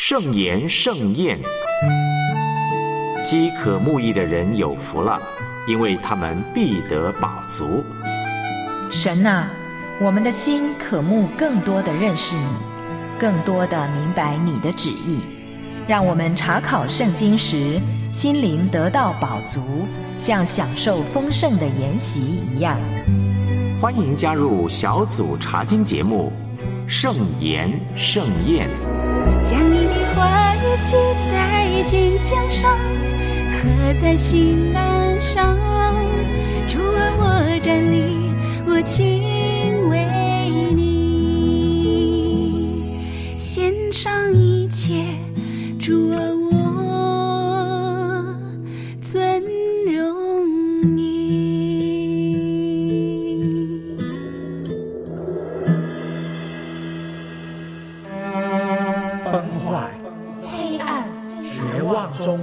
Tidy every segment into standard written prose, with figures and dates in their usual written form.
圣言盛宴。饥渴慕义的人有福了，因为他们必得饱足。 神啊，我们的心渴慕更多的认识你，更多的明白你的旨意，让我们查考圣经时心灵得到饱足，像享受丰盛的筵席一样。 欢迎加入小组查经节目圣言盛宴。 将你的话语写在肩项上，刻在心栏上。主啊，我站立，我敬畏你，献上一切。主啊，我尊荣你。 崩坏、 黑暗、 绝望中，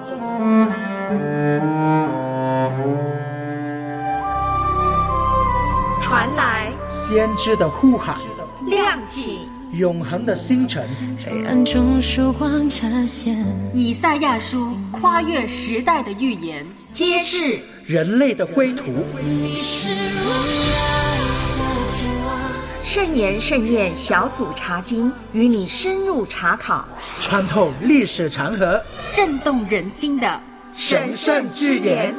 传来先知的呼喊， 亮起永恒的星辰。 黑暗中曙光呈现， 以赛亚书跨越时代的预言， 揭示人类的归途。 你是我爱的指望。 圣言盛宴小组查经，与你深入查考， 穿透历史长河， 震动人心的神圣之言。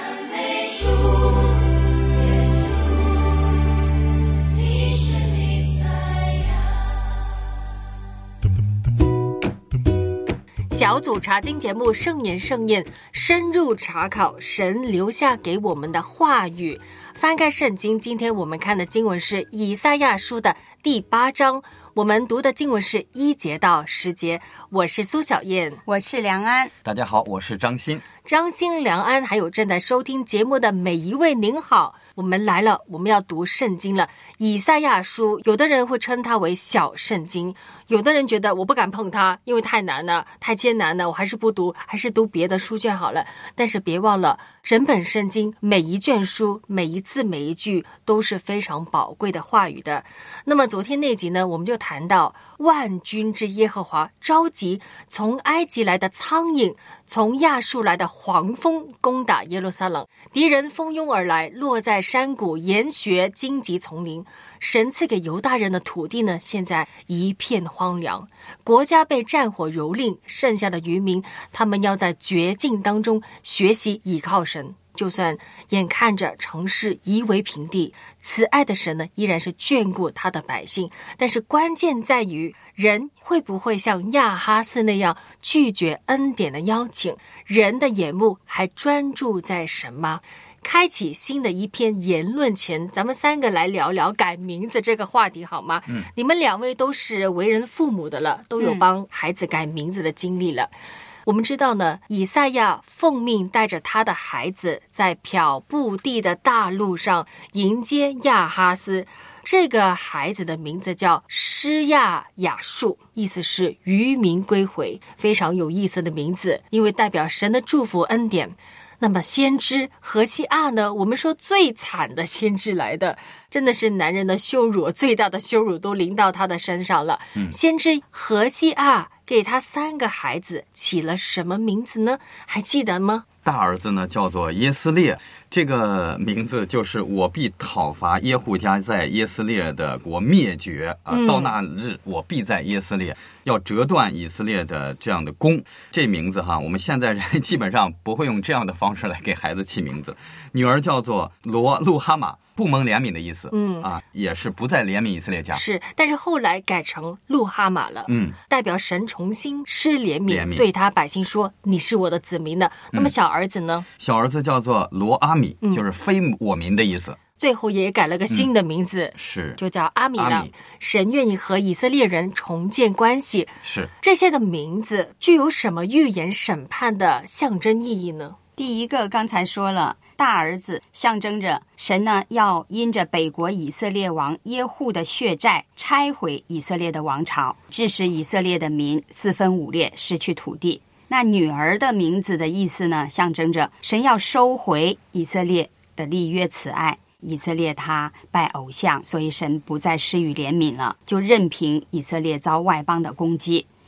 小组查经节目圣言盛宴，深入查考神留下给我们的话语。翻开圣经，今天我们看的经文是以赛亚书的第8章，我们读的经文是1节到10节。我是苏小燕， 我是梁安。 大家好，我是张欣。 张欣、梁安，还有正在收听节目的每一位，您好。我们来了，我们要读圣经了。以赛亚书，有的人会称它为小圣经，有的人觉得我不敢碰它，因为太难了，太艰难了，我还是不读，还是读别的书卷好了。但是别忘了，整本圣经每一卷书，每一字每一句都是非常宝贵的话语的。那么昨天那集呢，我们就谈到万军之耶和华召集从埃及来的苍蝇，从亚述来的黄蜂攻打耶路撒冷，敌人蜂拥而来，落在山谷、岩穴、荆棘丛林。神赐给犹大人的土地呢，现在一片荒凉，国家被战火蹂躏，剩下的渔民，他们要在绝境当中学习倚靠神。就算眼看着城市夷为平地，慈爱的神呢，依然是眷顾他的百姓。但是关键在于，人会不会像亚哈斯那样拒绝恩典的邀请？人的眼目还专注在神吗？开启新的一篇言论前，咱们3个来聊聊改名字这个话题好吗？你们2位都是为人父母的了，都有帮孩子改名字的经历了。我们知道呢，以赛亚奉命带着他的孩子在漂布地的大路上迎接亚哈斯。这个孩子的名字叫施亚雅述，意思是渔民归回，非常有意思的名字，因为代表神的祝福恩典。那么先知何西阿呢，我们说最惨的先知来的，真的是男人的羞辱，最大的羞辱都临到他的身上了。先知何西阿给他3个孩子起了什么名字呢？还记得吗？ 大儿子呢叫做耶斯列，这个名字就是我必讨伐耶户家在耶斯列的国灭绝到那日我必在耶斯列，要折断以色列的这样的弓。这名字我们现在人基本上不会用这样的方式来给孩子起名字。女儿叫做罗路哈玛，不蒙怜悯的意思。也是不再怜悯以色列家。 是，但是后来改成路哈玛了。代表神重新施怜悯，对他百姓说你是我的子民的。那么小儿子呢？ 小儿子叫做罗阿米，就是非我民的意思。 最后也改了个新的名字， 是就叫阿米了。神愿意和以色列人重建关系。 是这些的名字具有什么预言审判的象征意义呢？ 第一个刚才说了，大儿子象征着神呢要因着北国以色列王耶户的血债拆毁以色列的王朝，致使以色列的民4分5裂，失去土地。那女儿的名字的意思呢，象征着神要收回以色列的立约慈爱。以色列他拜偶像，所以神不再施予怜悯了，就任凭以色列遭外邦的攻击。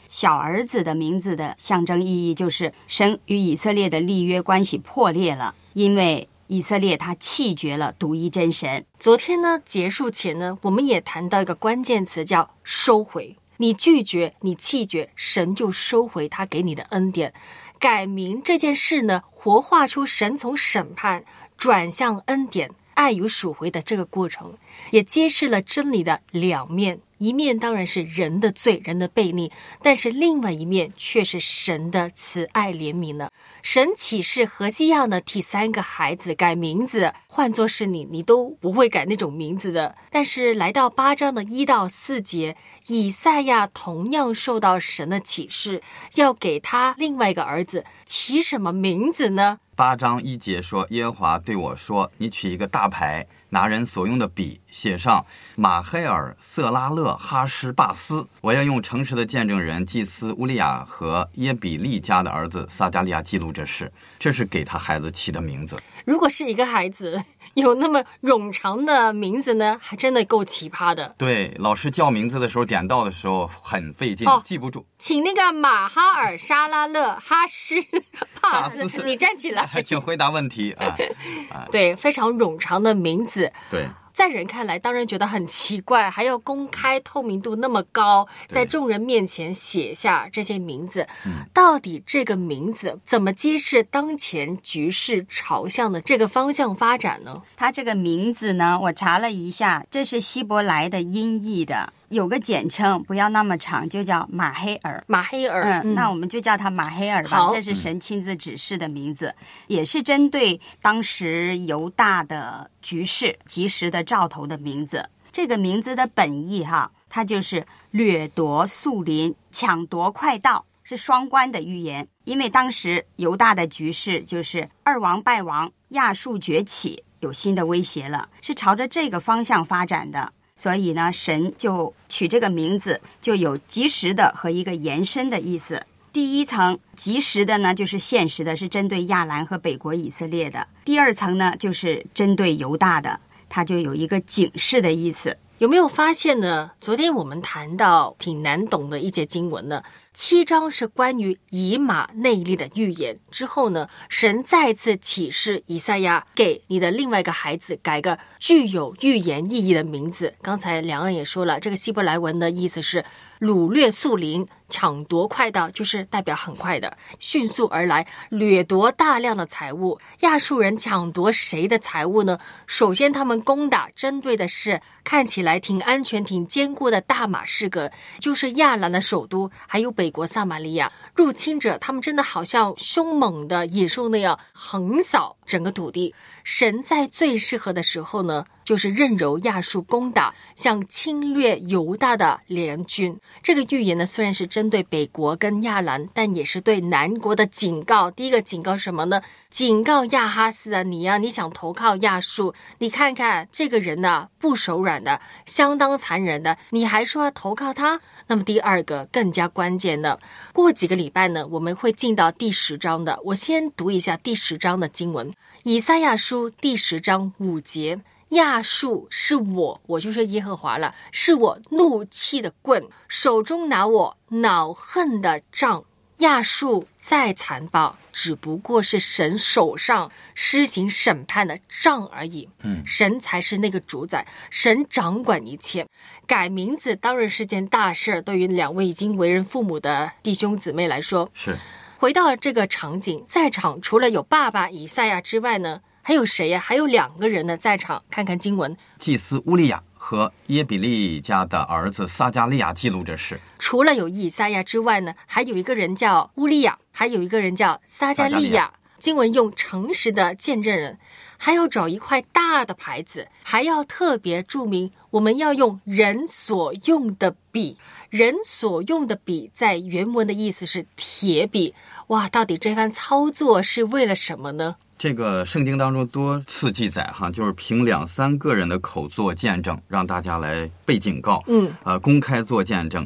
小儿子的名字的象征意义就是神与以色列的立约关系破裂了，因为以色列他弃绝了独一真神。 昨天呢，结束前呢，我们也谈到一个关键词叫收回。你拒绝，你弃绝，神就收回他给你的恩典。改名这件事呢，活化出神从审判转向恩典、爱与赎回的这个过程，也揭示了真理的两面。一面当然是人的罪、人的悖逆，但是另外一面却是神的慈爱怜悯呢。神启示何西亚呢，替3个孩子改名字，换作是你都不会改那种名字的。但是来到8章的1到4节，以赛亚同样受到神的启示，要给他另外一个儿子起什么名字呢 ？8章1节说，耶和华对我说，你取一个大牌，拿人所用的笔，写上马黑尔、色拉勒、哈施巴斯。我要用诚实的见证人祭司乌利亚和耶比利家的儿子撒迦利亚记录这事。这是给他孩子起的名字。 如果是一个孩子有那么冗长的名字呢，还真的够奇葩的。 对，老师叫名字的时候，点到的时候很费劲，记不住。 请那个马哈尔、沙拉勒、哈施帕斯，你站起来， 请回答问题啊！ 对，非常冗长的名字。 对。 在人看来当然觉得很奇怪，还要公开透明度那么高，在众人面前写下这些名字，到底这个名字怎么揭示当前局势朝向的这个方向发展呢？ 他这个名字呢，我查了一下，这是希伯来的音译的，有个简称，不要那么长，就叫马黑尔。 马黑尔， 那我们就叫他马黑尔吧。这是神亲自指示的名字，也是针对当时犹大的局势及时的兆头的名字。这个名字的本意它就是掠夺树林、抢夺快道，是双关的预言。因为当时犹大的局势就是2王败亡，亚述崛起，有新的威胁了，是朝着这个方向发展的。所以呢，神就取这个名字，就有及时的和一个延伸的意思。第一层及时的呢，就是现实的，是针对亚兰和北国以色列的。第2层呢，就是针对犹大的，它就有一个警示的意思。 有没有发现呢？昨天我们谈到挺难懂的一节经文呢，7章是关于以马内利的预言，之后呢，神再次启示以赛亚，给你的另外一个孩子改个具有预言意义的名字。刚才梁恩也说了，这个希伯来文的意思是掳掠树林，抢夺快道，就是代表很快的迅速而来，掠夺大量的财物。亚述人抢夺谁的财物呢？首先他们攻打针对的是看起来挺安全挺坚固的大马士革，就是亚兰的首都，还有北国撒玛利亚。入侵者他们真的好像凶猛的野兽那样横扫整个土地。神在最适合的时候呢，就是任由亚述攻打像侵略犹大的联军。这个预言呢，虽然是针对北国跟亚兰，但也是对南国的警告。第一个警告什么呢？警告亚哈斯啊，你想投靠亚述，你看看这个人啊，不手软的，相当残忍的，你还说要投靠他？那么第2个更加关键的，过几个礼拜呢，我们会进到第10章的。我先读一下第10章的经文，以赛亚书第10章5节，亚述是我就是耶和华了，是我怒气的棍，手中拿我恼恨的杖。亚述再残暴，只不过是神手上施行审判的杖而已。神才是那个主宰，神掌管一切。改名字当然是件大事，对于2位已经为人父母的弟兄姊妹来说是。 回到这个场景，在场除了有爸爸以赛亚之外呢，还有谁呀？还有2个人呢在场，看看经文。 祭司乌利亚和耶比利家的儿子撒迦利亚记录这事。 除了有以赛亚之外呢，还有一个人叫乌利亚，还有一个人叫撒迦利亚。经文用诚实的见证人，还要找一块大的牌子，还要特别注明我们要用人所用的笔。人所用的笔在原文的意思是铁笔。哇，到底这番操作是为了什么呢？ 这个圣经当中多次记载就是凭2、3个人的口做见证，让大家来被警告，公开做见证。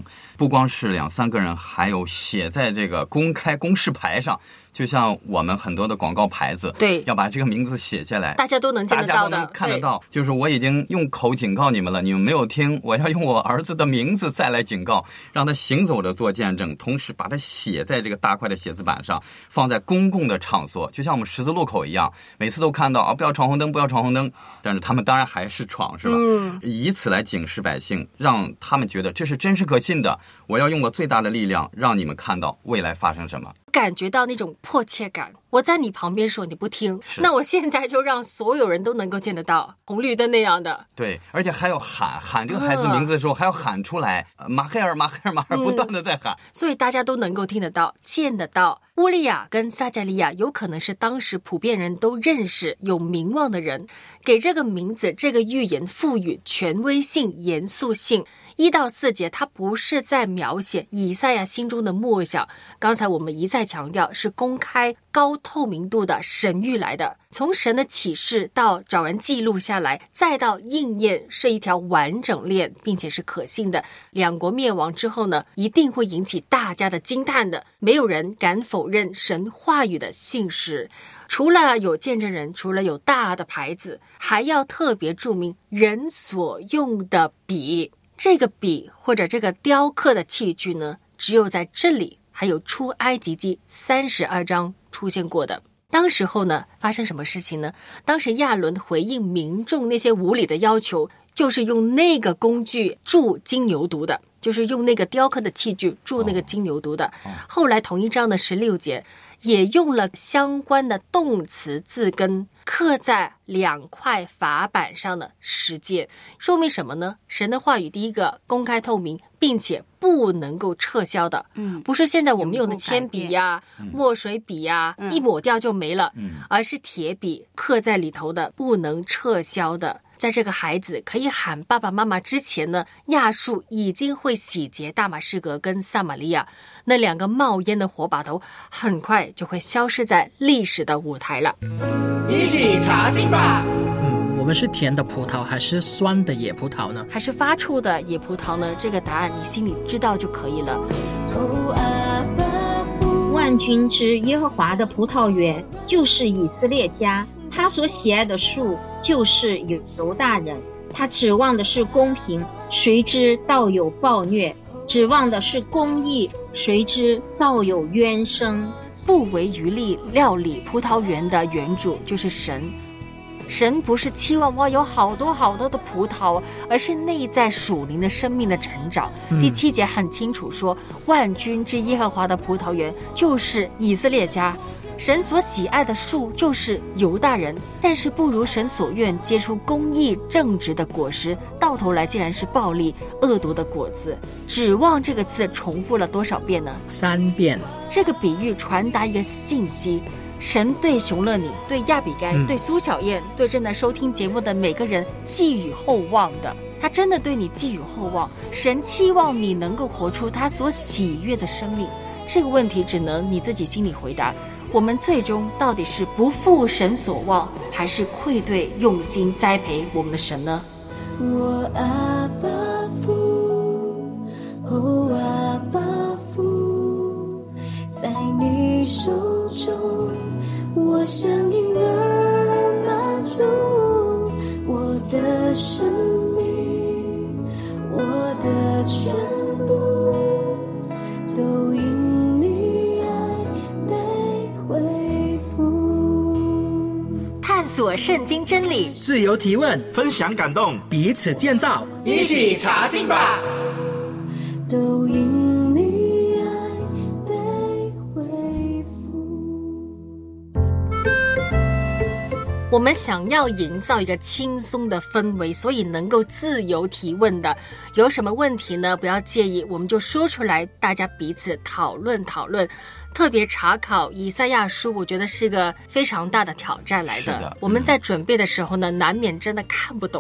不光是2-3个人，还有写在这个公开公示牌上，就像我们很多的广告牌子， 对， 要把这个名字写下来， 大家都能见得到的， 大家都能看得到。就是我已经用口警告你们了，你们没有听，我要用我儿子的名字再来警告，让他行走着做见证，同时把它写在这个大块的写字板上，放在公共的场所，就像我们十字路口一样，每次都看到啊，不要闯红灯，不要闯红灯，但是他们当然还是闯，是吧？以此来警示百姓，让他们觉得这是真实可信的。我要用我最大的力量，让你们看到未来发生什么。 感觉到那种迫切感，我在你旁边说你不听，那我现在就让所有人都能够见得到，红绿灯那样的。 对，而且还要喊这个孩子名字的时候，还要喊出来，马黑尔，马黑尔，马黑尔，不断的在喊， 所以大家都能够听得到，见得到。乌利亚跟撒迦利亚有可能是当时普遍人都认识、有名望的人，给这个名字、这个预言赋予权威性、严肃性。1到4节，它不是在描写以赛亚心中的默想，刚才我们一再强调，是公开高透明度的神谕来的。从神的启示到找人记录下来，再到应验，是一条完整链，并且是可信的。2国灭亡之后呢，一定会引起大家的惊叹的，没有人敢否认神话语的信实。除了有见证人，除了有大的牌子，还要特别注明人所用的笔。这个笔或者这个雕刻的器具呢，只有在这里还有出埃及记32章出现过的。当时候呢，发生什么事情呢？当时亚伦回应民众那些无理的要求，就是用那个工具铸金牛犊的，就是用那个雕刻的器具铸那个金牛犊的。后来同一章的16节也用了相关的动词字根刻在2块法板上的10诫，说明什么呢？神的话语第一个公开透明，并且不能够撤销的，不是现在我们用的铅笔呀、墨水笔呀，一抹掉就没了，而是铁笔刻在里头的，不能撤销的。在这个孩子可以喊爸爸妈妈之前呢，亚述已经会洗劫大马士革跟撒玛利亚，那2个冒烟的火把头很快就会消失在历史的舞台了。 一起查经吧。 我们是甜的葡萄还是酸的野葡萄呢？ 还是发臭的野葡萄呢？这个答案你心里知道就可以了。 万军之耶和华的葡萄园就是以色列家，他所喜爱的树就是犹大人。他指望的是公平，谁知道有暴虐；指望的是公义，谁知道有冤声。 不遗余力料理葡萄园的园主就是神。神不是期望我有好多好多的葡萄，而是内在属灵的生命的成长。第7节很清楚说，万军之耶和华的葡萄园就是以色列家，神所喜爱的树就是犹大人，但是不如神所愿结出公义正直的果实，到头来竟然是暴力恶毒的果子。指望这个字重复了多少遍呢？3遍。这个比喻传达一个信息，神对熊乐你、对亚比该、对苏小燕、对正在收听节目的每个人寄予厚望的，他真的对你寄予厚望。神期望你能够活出他所喜悦的生命。这个问题只能你自己心里回答。我们最终到底是不负神所望，还是愧对用心栽培我们的神呢？ 我阿爸父，哦阿爸父，在你手中，我像婴儿满足，我的生命，我的全部都因你爱被恢复。 探索圣经真理， 自由提问， 分享感动， 彼此建造， 一起查经吧。 都因你爱被恢复。 我们想要营造一个轻松的氛围，所以能够自由提问的，有什么问题呢？不要介意，我们就说出来，大家彼此讨论讨论。特别查考以赛亚书，我觉得是个非常大的挑战来的。我们在准备的时候呢，难免真的看不懂，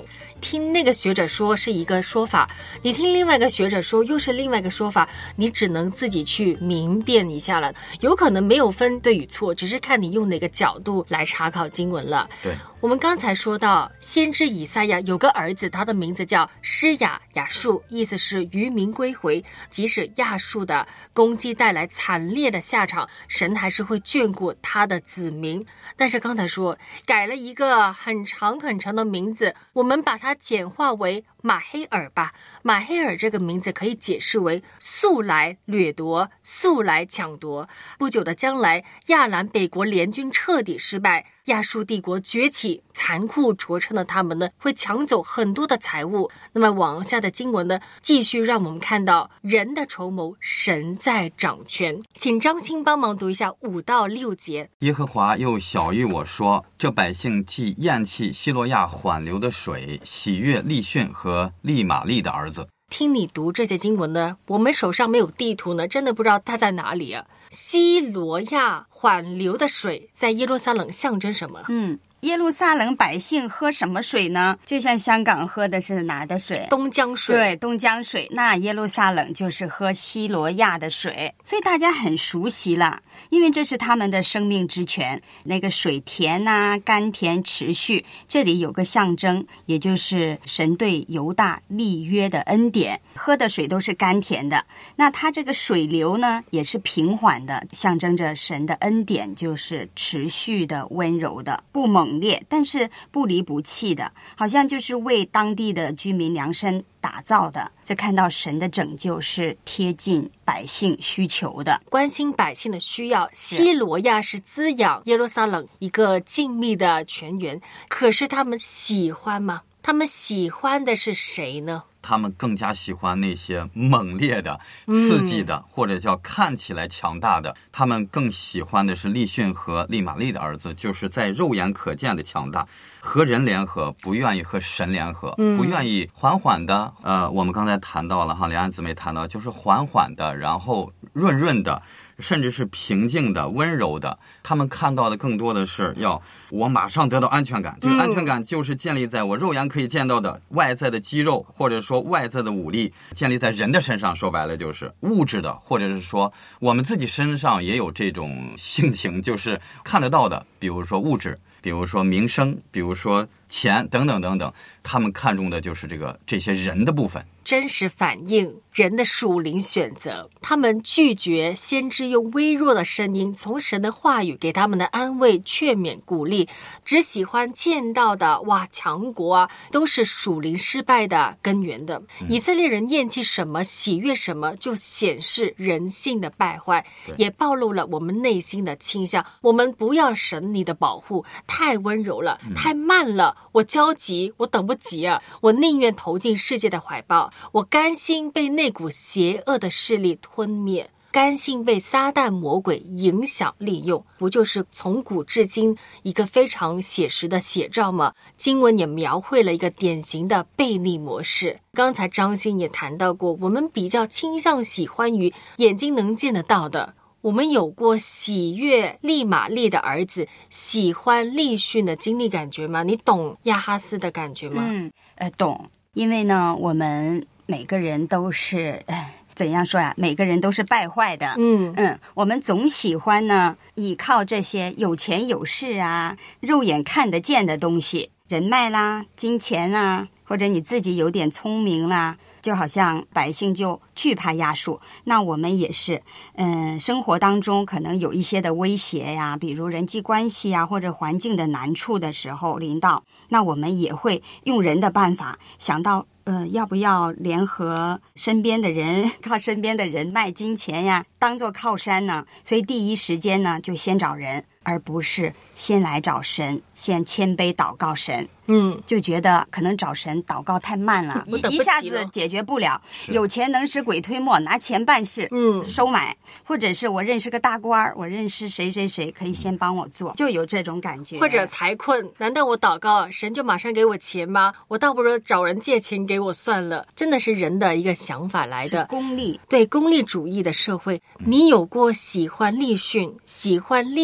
听那个学者说是一个说法，你听另外一个学者说又是另外一个说法，你只能自己去明辨一下了。有可能没有分对与错，只是看你用哪个角度来查考经文了。 对， 我们刚才说到先知以赛亚有个儿子，他的名字叫施雅述，意思是渔民归回。即使亚述的攻击带来惨烈的下场，神还是会眷顾他的子民。但是刚才说改了一个很长很长的名字，我们把它简化为马黑尔吧。马黑尔这个名字可以解释为素来掠夺，素来抢夺。不久的将来，亚兰北国联军彻底失败，亚述帝国崛起，残酷卓称的他们呢，会抢走很多的财物。那么往下的经文呢，继续让我们看到人的筹谋，神在掌权。请张欣帮忙读一下5到6节。 耶和华又晓谕我说，这百姓既厌弃希罗亚缓流的水，喜悦利逊和利玛利的儿子。 听你读这些经文呢，我们手上没有地图呢，真的不知道它在哪里啊。希罗亚缓流的水在耶路撒冷象征什么？ 耶路撒冷百姓喝什么水呢？就像香港喝的是哪的水？ 东江水。 对，东江水。那耶路撒冷就是喝希罗亚的水，所以大家很熟悉了，因为这是他们的生命之泉。那个水甜啊，甘甜持续。这里有个象征，也就是神对犹大立约的恩典，喝的水都是甘甜的。那它这个水流呢，也是平缓的，象征着神的恩典就是持续的、温柔的，不猛烈，但是不离不弃的，好像就是为当地的居民量身打造的。这看到神的拯救是贴近百姓需求的， 关心百姓的需要。希罗亚是滋养耶路撒冷一个静谧的泉源，可是他们喜欢吗？他们喜欢的是谁呢？ 他们更加喜欢那些猛烈的、刺激的，或者叫看起来强大的。他们更喜欢的是利逊和利玛利的儿子，就是在肉眼可见的强大，和人联合，不愿意和神联合，不愿意缓缓的。我们刚才谈到了哈，两岸姊妹谈到，就是缓缓的，然后润润的，甚至是平静的、温柔的。他们看到的更多的是要我马上得到安全感，这个安全感就是建立在我肉眼可以见到的外在的肌肉，或者说外在的武力，建立在人的身上。说白了就是物质的，或者是说我们自己身上也有这种性情，就是看得到的，比如说物质，比如说名声，比如说钱等等等等。他们看重的就是这些人的部分， 真实反映人的属灵选择。他们拒绝先知用微弱的声音从神的话语给他们的安慰、劝勉、鼓励，只喜欢见到的强国啊，都是属灵失败的根源的。以色列人厌弃什么，喜悦什么，就显示人性的败坏，也暴露了我们内心的倾向。我们不要神你的保护，太温柔了，太慢了，我焦急，我等不及啊！我宁愿投进世界的怀抱，我甘心被那股邪恶的势力吞灭，甘心被撒旦魔鬼影响利用。不就是从古至今一个非常写实的写照吗？经文也描绘了一个典型的悖逆模式。刚才张欣也谈到过，我们比较倾向喜欢于眼睛能见得到的。我们有过喜悦利玛利的儿子，喜欢利逊的经历感觉吗？你懂亚哈斯的感觉吗？ 懂。因为呢，我们每个人都是怎样说呀？每个人都是败坏的。我们总喜欢呢，依靠这些有钱有势啊，肉眼看得见的东西，人脉啦、金钱啊，或者你自己有点聪明啦。就好像百姓就惧怕亚述，那我们也是，生活当中可能有一些的威胁呀，比如人际关系啊，或者环境的难处的时候临到，那我们也会用人的办法想到，要不要联合身边的人，靠身边的人脉、金钱呀，当做靠山呢？所以第一时间呢，就先找人，而不是先来找神，先谦卑祷告神。就觉得可能找神祷告太慢了，一下子解决不了。有钱能使鬼推磨，拿钱办事，收买，或者是我认识个大官，我认识谁谁谁，可以先帮我做，就有这种感觉。 或者财困，难道我祷告神就马上给我钱吗？我倒不如找人借钱给我算了。真的是人的一个想法来的， 功利， 对，功利主义的社会。你有过喜欢利逊、喜欢利玛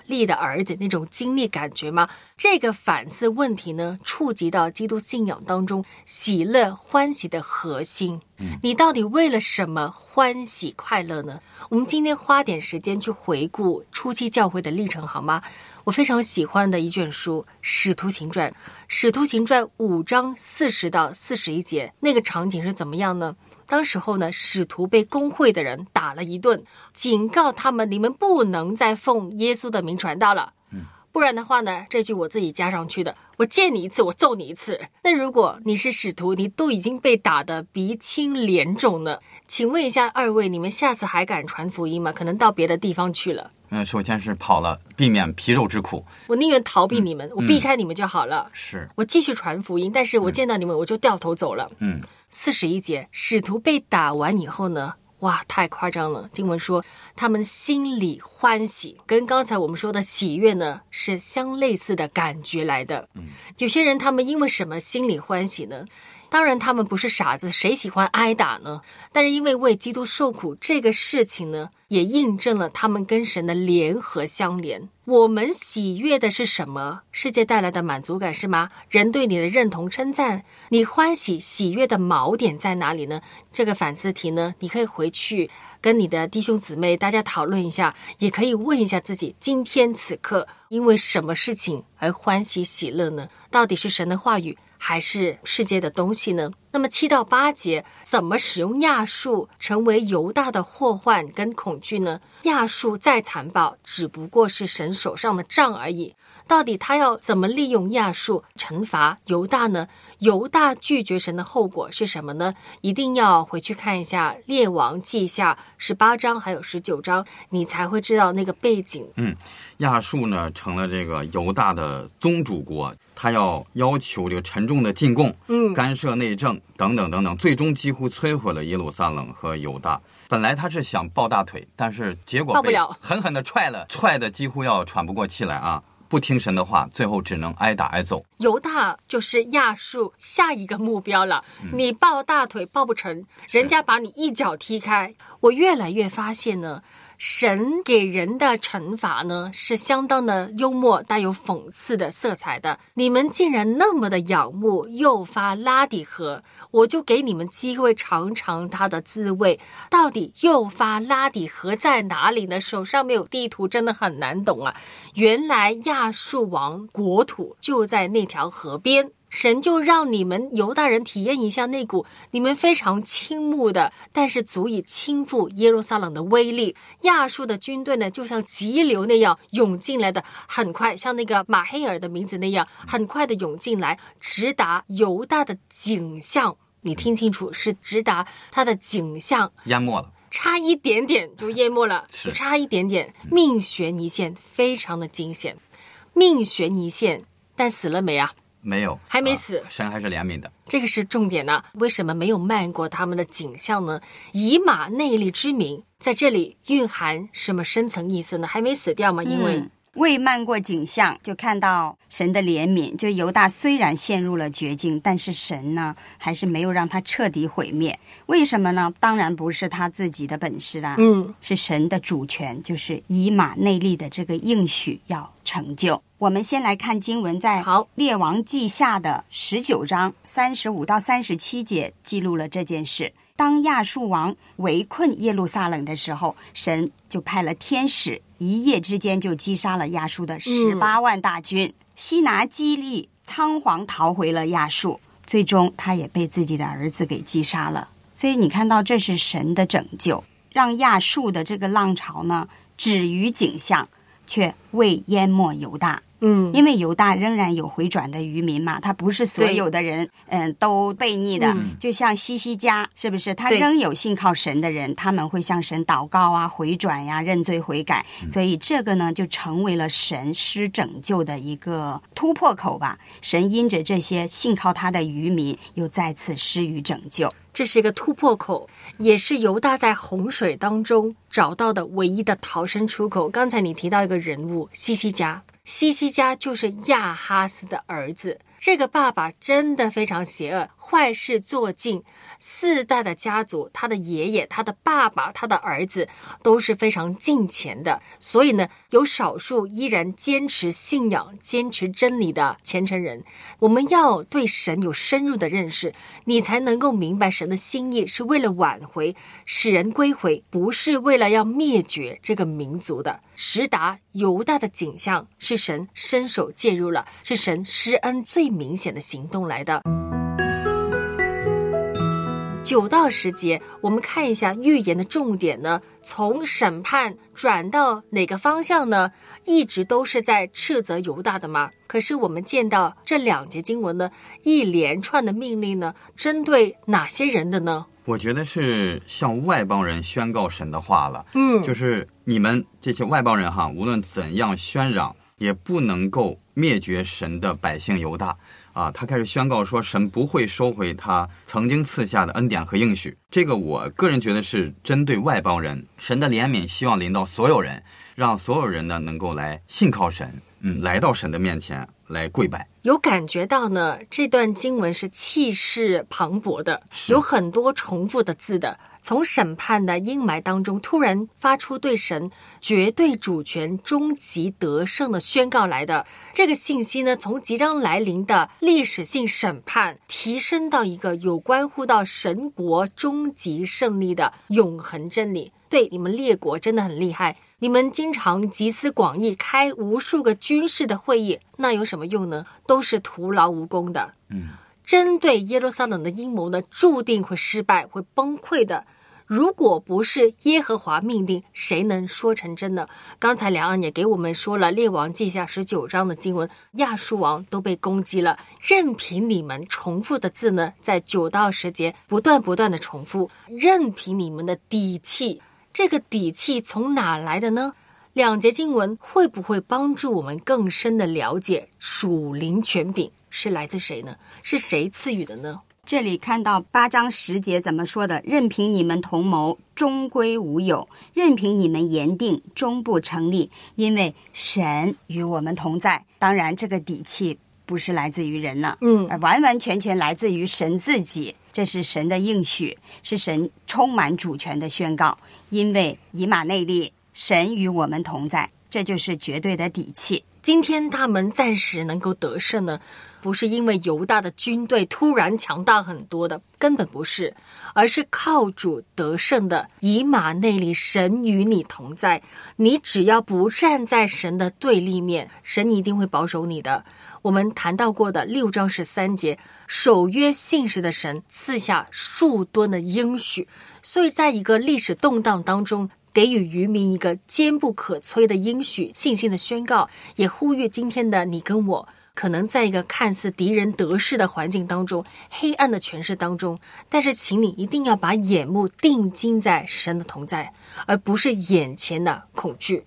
利的儿子那种经历感觉吗？这个反思问题呢，触及到基督信仰当中喜乐欢喜的核心。你到底为了什么欢喜快乐呢？我们今天花点时间去回顾初期教会的历程好吗？我非常喜欢的一卷书《使徒行传》，《使徒行传》5章40到41节，那个场景是怎么样呢？当时候呢，使徒被公会的人打了一顿，警告他们，你们不能再奉耶稣的名传道了。不然的话呢，这句我自己加上去的，我见你一次我揍你一次。那如果你是使徒，你都已经被打得鼻青脸肿了，请问一下二位，你们下次还敢传福音吗？可能到别的地方去了。 首先是跑了，避免皮肉之苦。 我宁愿逃避你们，我避开你们就好了。 是， 我继续传福音，但是我见到你们我就掉头走了。41节，使徒被打完以后呢，哇，太夸张了。经文说他们心里欢喜，跟刚才我们说的喜悦呢是相类似的感觉来的。有些人他们因为什么心里欢喜呢？当然他们不是傻子，谁喜欢挨打呢？但是因为为基督受苦这个事情呢，也印证了他们跟神的联合相连。我们喜悦的是什么？世界带来的满足感是吗？人对你的认同称赞，你欢喜喜悦的锚点在哪里呢？这个反思题呢，你可以回去跟你的弟兄姊妹大家讨论一下，也可以问一下自己，今天此刻因为什么事情而欢喜喜乐呢？到底是神的话语还是世界的东西呢？那么7到8节怎么使用亚述成为犹大的祸患跟恐惧呢？亚述再残暴，只不过是神手上的杖而已。到底他要怎么利用亚述惩罚犹大呢？犹大拒绝神的后果是什么呢？一定要回去看一下列王记下18章还有19章，你才会知道那个背景。 亚述呢成了这个犹大的宗主国，他要求这个沉重的进贡，干涉内政等等等等，最终几乎摧毁了耶路撒冷和犹大。本来他是想抱大腿，但是结果被狠狠的踹的几乎要喘不过气来啊！不听神的话，最后只能挨打挨揍。 犹大就是亚述下一个目标了。你抱大腿抱不成，人家把你一脚踢开。我越来越发现呢，神给人的惩罚呢是相当的幽默，带有讽刺的色彩的。你们竟然那么的仰慕幼发拉底河，我就给你们机会尝尝它的滋味。到底幼发拉底河在哪里呢？手上没有地图真的很难懂啊。原来亚述王国土就在那条河边，神就让你们犹大人体验一下那股你们非常倾慕的，但是足以倾覆耶路撒冷的威力。亚述的军队呢，就像急流那样涌进来的，很快，像那个马黑尔的名字那样，很快的涌进来，直达犹大的景象。你听清楚，是直达他的景象， 淹没了。 差一点点就淹没了， 是差一点点，命悬一线，非常的惊险。命悬一线，但死了没啊？ 没有， 还没死， 神还是怜悯的， 这个是重点啊。为什么没有漫过他们的景象呢？以马内利之名在这里蕴含什么深层意思呢？还没死掉吗？因为未漫过景象，就看到神的怜悯。就犹大虽然陷入了绝境，但是神呢还是没有让他彻底毁灭。为什么呢？当然不是他自己的本事啦，是神的主权，就是以马内利的这个应许要成就。我们先来看经文，在列王记下的19章35到37节记录了这件事。当亚述王围困耶路撒冷的时候，神就派了天使，一夜之间就击杀了亚述的18万大军。西拿基利仓皇逃回了亚述，最终他也被自己的儿子给击杀了。所以你看到这是神的拯救，让亚述的这个浪潮呢止于景象，却未淹没犹大。因为犹大仍然有回转的余民嘛，他不是所有的人都悖逆的，就像西西家，是不是他仍有信靠神的人，他们会向神祷告啊，回转呀，认罪悔改。所以这个呢就成为了神施拯救的一个突破口吧。神因着这些信靠他的余民又再次施予拯救， 这是一个突破口，也是犹大在洪水当中找到的唯一的逃生出口。刚才你提到一个人物西西家，西西家就是亚哈斯的儿子。 这个爸爸真的非常邪恶，坏事做尽，4代的家族，他的爷爷、他的爸爸、他的儿子都是非常敬虔的。所以呢，有少数依然坚持信仰、坚持真理的虔诚人。我们要对神有深入的认识，你才能够明白神的心意是为了挽回、使人归回，不是为了要灭绝这个民族的。实达犹大的景象是神伸手介入了，是神施恩最明显的行动来的。9到10节，我们看一下预言的重点呢，从审判转到哪个方向呢？一直都是在斥责犹大的吗？可是我们见到这2节经文呢，一连串的命令呢，针对哪些人的呢？ 我觉得是向外邦人宣告神的话了。就是你们这些外邦人哈，无论怎样喧嚷，也不能够灭绝神的百姓犹大。他开始宣告说神不会收回他曾经赐下的恩典和应许。这个我个人觉得是针对外邦人，神的怜悯希望临到所有人，让所有人呢能够来信靠神，来到神的面前来跪拜。 有感觉到呢，这段经文是气势磅礴的，有很多重复的字的，从审判的阴霾当中突然发出对神绝对主权、终极得胜的宣告来的。这个信息呢，从即将来临的历史性审判提升到一个有关乎到神国终极胜利的永恒真理。对，你们列国真的很厉害，你们经常集思广益，开无数个军事的会议，那有什么用呢？都是徒劳无功的。针对耶路撒冷的阴谋呢，注定会失败，会崩溃的。如果不是耶和华命令，谁能说成真呢？刚才梁安也给我们说了列王记下19章的经文，亚述王都被攻击了，任凭你们重复的字呢，在9到10节不断的重复，任凭你们的底气。这个底气从哪来的呢？2节经文会不会帮助我们更深的了解属灵权柄是来自谁呢？是谁赐予的呢？ 这里看到8章10节怎么说的？任凭你们同谋，终归无有；任凭你们言定，终不成立。因为神与我们同在。当然，这个底气不是来自于人了，而完完全全来自于神自己。这是神的应许，是神充满主权的宣告。因为以马内利，神与我们同在，这就是绝对的底气。 今天他们暂时能够得胜呢，不是因为犹大的军队突然强大很多的，根本不是，而是靠主得胜的以马内利，神与你同在。你只要不站在神的对立面，神一定会保守你的。我们谈到过的6章13节，守约信实的神赐下数吨的应许，所以在一个历史动荡当中，给予渔民一个坚不可摧的应许，信心的宣告，也呼吁今天的你跟我，可能在一个看似敌人得势的环境当中，黑暗的权势当中，但是请你一定要把眼目定睛在神的同在，而不是眼前的恐惧。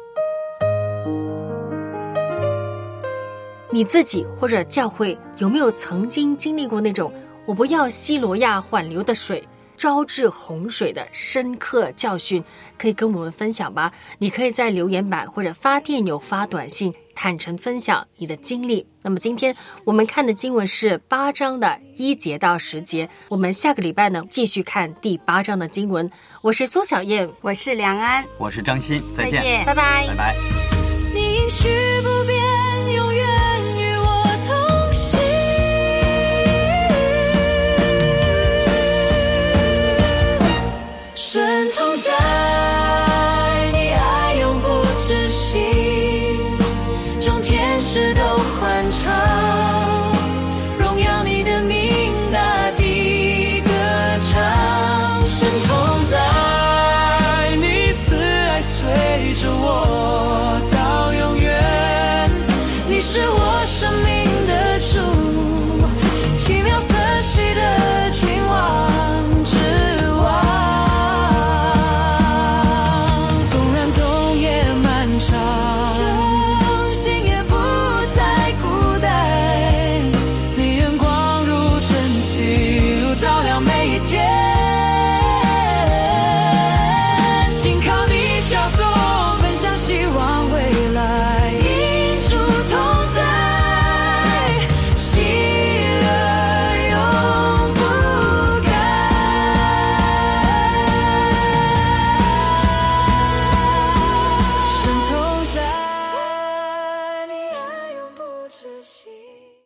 你自己或者教会有没有曾经经历过那种我不要西罗亚缓流的水，招致洪水的深刻教训？可以跟我们分享吧。你可以在留言板或者发电邮、发短信坦诚分享你的经历。那么今天我们看的经文是8章的1节到10节，我们下个礼拜呢继续看第8章的经文。我是苏小燕， 我是梁安， 我是张欣，再见， 拜拜， 拜拜。 你应许不变，永远与我同行，神同在，你爱永不止息，众天使都欢唱，荣耀你的名，大地歌唱。神同在，你慈爱随着我到永远，你是我生命的主，奇妙色系的君王之王。纵然冬夜漫长，